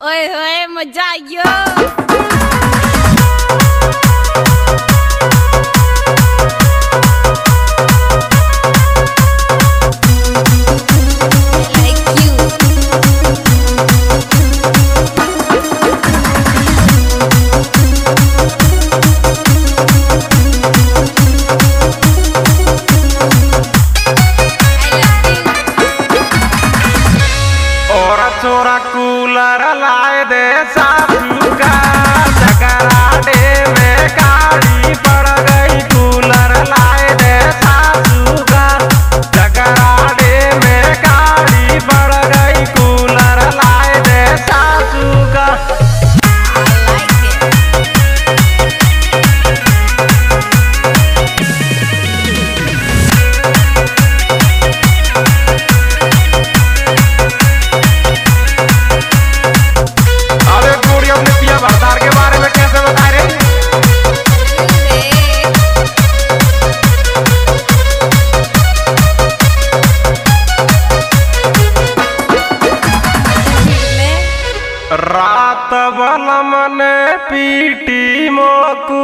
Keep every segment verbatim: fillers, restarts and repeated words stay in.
ओए होए मजा आयो। छोरा कूलर लाए दे सासू का चकराटे में काली पड़ गई। कूलर लाए दे सासू का चकराटे में काली पड़ गई। कूलर लाए दे सासू का। भरतार के बारे में कैसे बता रहे? रात बलम ने पीटी मोकू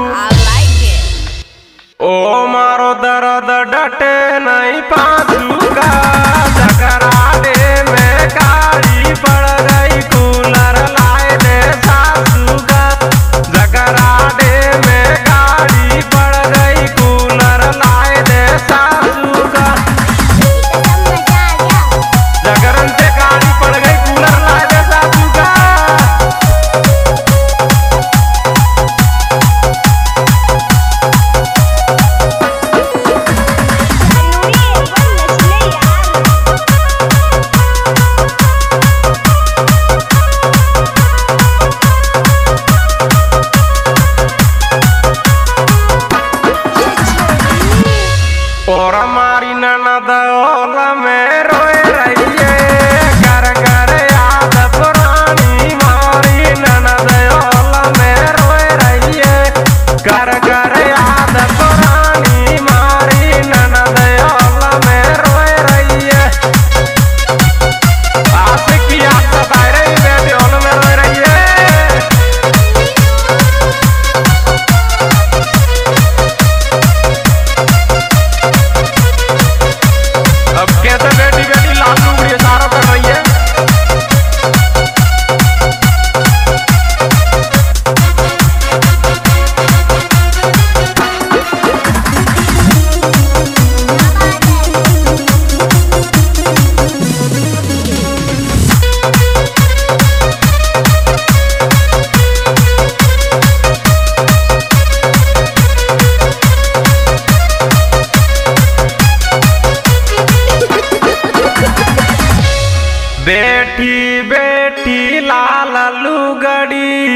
ओ मारो दर्द डटे नहीं पाछू का। चकराटे में काली पड़ गई। कूलर लाए दे सासू का चकराटे में काली पड़ गई। कूलर लाए दे सासू का। जगरन से काली पड़ गई। कूलर लाए दे सासू का। और हमारी ननद ओला में रोए रही है। कर कर याद पुरानी मारी ननद ओला में रोए रही है। कर कर याद पुरानी मारी ननद ओला में रोए रही है। आशिक की याद सताए रही बेटी ओला में रोए रही है। अब कैसे बेटी बेटी लाल लुगड़ी सारा कर रही है। बेटी बेटी लाल लुगड़ी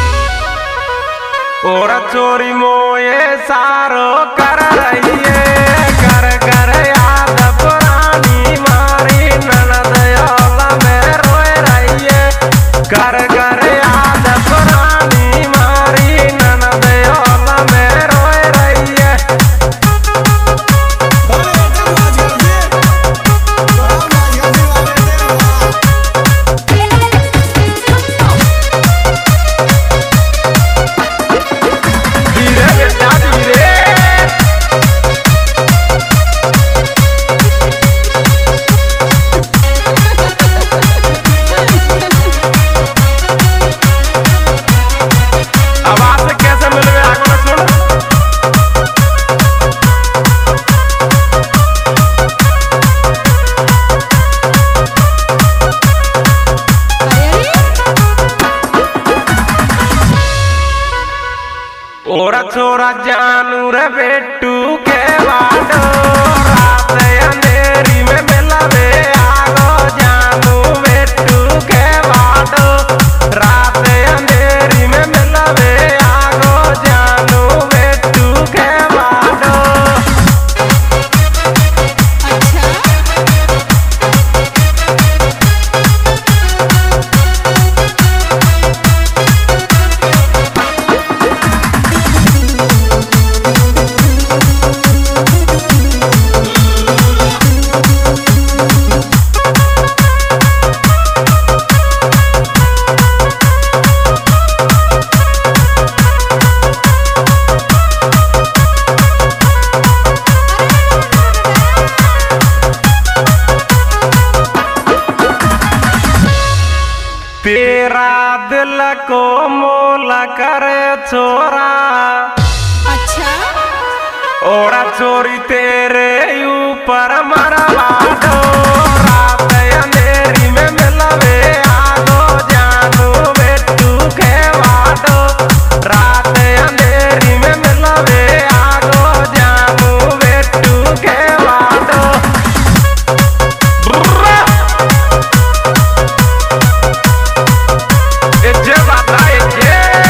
और चोरी मोए सारो कर रही है। कर कर याद पुरानी मारी ननद ओला में रोए रही है। कर कर याद पुरानी मारी ननद ओला में रोए रही है। और छोरा जानू रे बेटू के बाडो रात अंधेरी में मिलवे आगो। जानू बेटू के बाडो रात अंधेरी में मिलवे आगो। जानू बेटू के बाडो। तेरा दिल को मोल करे छोरा अच्छा और चोरी तेरे ऊपर मरवा दो रात अंधेरी में मिलवे आगो जानू बेटू खेवा दो रात अंधेरी में मिलवे आगो जानू बेटू खेवा दो जे बताए जे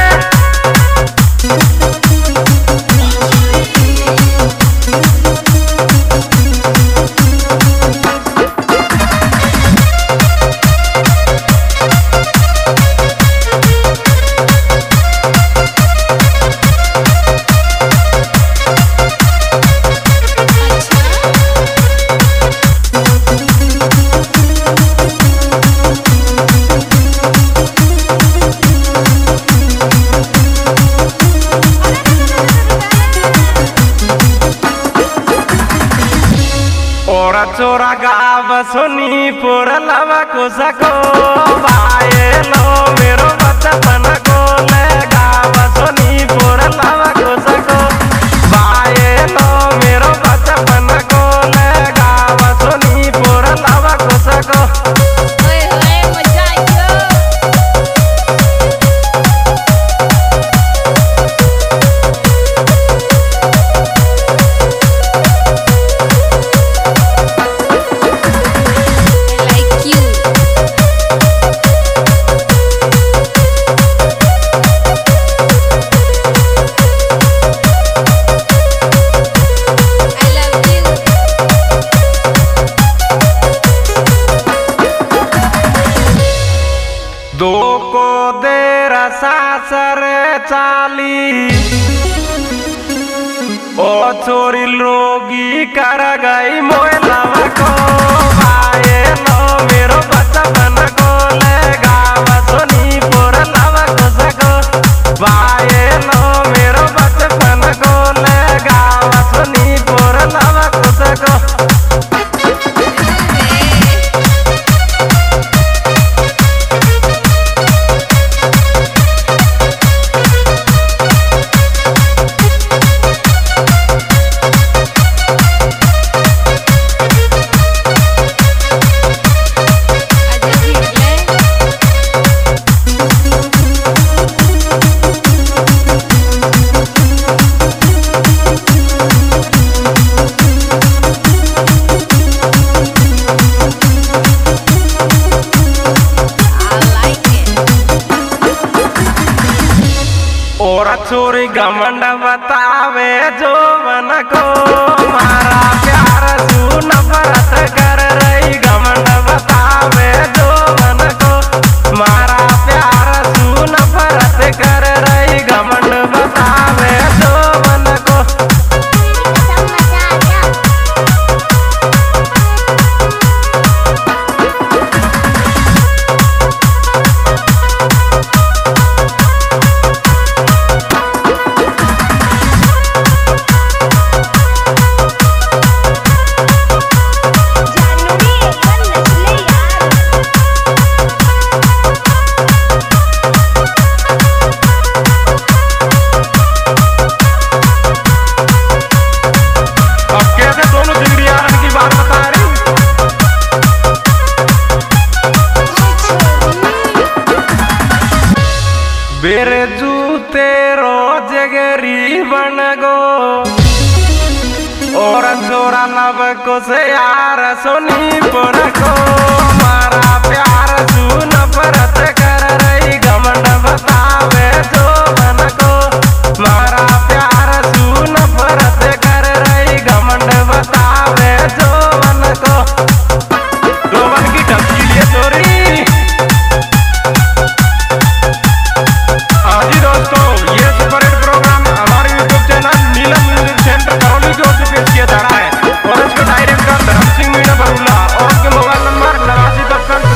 चोरा गाव सुनी पुर लवा को सको बाए लो मेरो बचपन को ले गाव सुनी पुर लवा को सको बाए लो मेरो बचपन को ले गाव सुनी पुर लवा को सको ओए होए मजा आयो दो को देर सासर चाली ओ चोरी लोगी कर गई मोहलावा को आए लो मेरो बचपन को ले गाव सुनी पुर लवा को सको आए लो मेरो बचपन को ले गाव सुनी पुर लवा को सको और चोरी घमंड बतावे जो मन को मारा प्यार तू नफरत कर रही घमंड बतावे जो मन को मारा प्यार तू नफरत कर रही घमंड बतावे जो मन को बेरे जूते रोज गरीबन गो और चोरा लब को से यार सुनी पुर को मारा प्यार तू नफरत कर रही घमंड बतावे जो मन को मारा प्यार तू नफरत कर रही घमंड बतावे जो मन को दो मन की टपकी लिए चोरी जी दोस्तों ये सुपर हिट प्रोग्राम हमारे YouTube channel Neelam music centre Karauli की ओर से पेश किया जा रहा है और इसके डायरेक्टर धर्म सिंह मीणा बरुला और उनके मोबाइल नंबर नवासी दस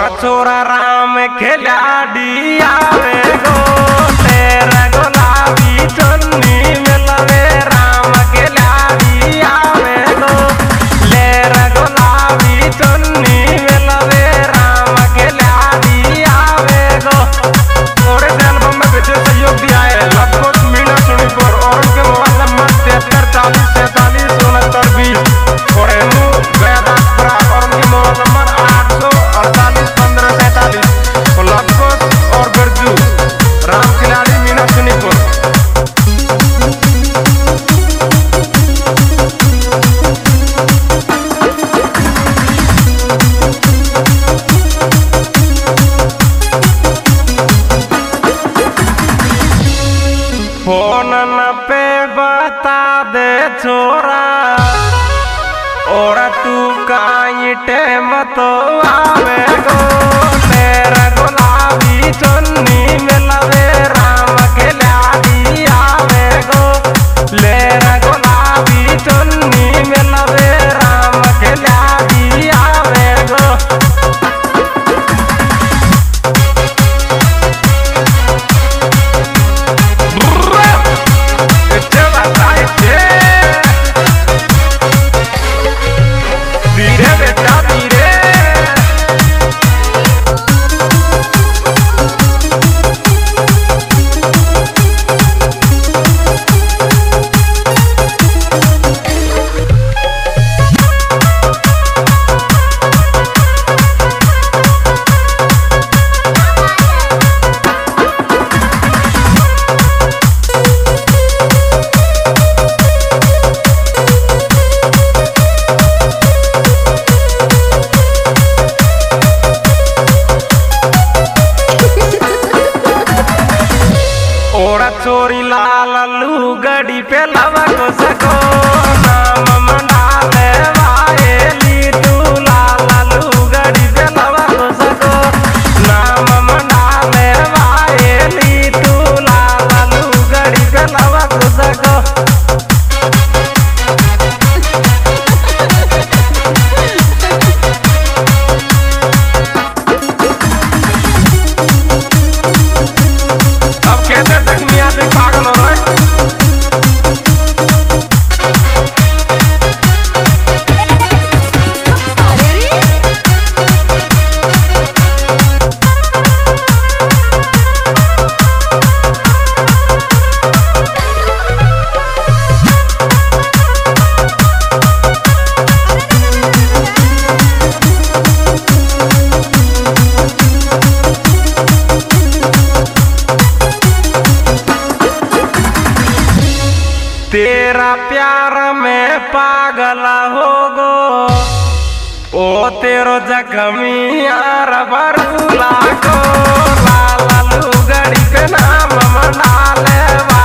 और छोरा राम खेला दिया वे गो तेरा गुलाबी चुन्नी मिलवे राम खेला दिया वे गो लेरा गुलाबी चुन्नी मिलवे राम खेला दिया वे गो। और इस एल्बम में विशेष सहयोग दिया है लगभग मीना सुनीपुर और उनके मोबाइल नंबर तिहत्तर चालीस सैंतालीस उनहत्तर बीस और हेमू गयादासपुरा और उनके मोबाइल नंबर आठ सौ अड़तालीस पंद्रह सैंतालीस और लगभग और बिरजू राम खिलाड़ी मीना सुनीपुर। फोन न पे बता दे छोरा और तू काई टेम तो आवे गो तेरा गुलाबी चुन्नी मिलवे राम खेला दिया वे गो लेरा गुलाबी चुन्नी मिलवे राम खेला दिया वे गो। चोरी लाल लू गड़ी पे लवा को सको नाम मंडाले वायली तू लाल लू गड़ी पे लवा को सको नाम मंडाले वायली तू लाल लू गड़ी पे लवा को सको। अब कहते तक मियाँ से पागल हो रहे तेरा प्यार में पागल हो गो ओ तेरो जख्मी यार बरूला को लाल लू गड़ी पे नाम मंडाले।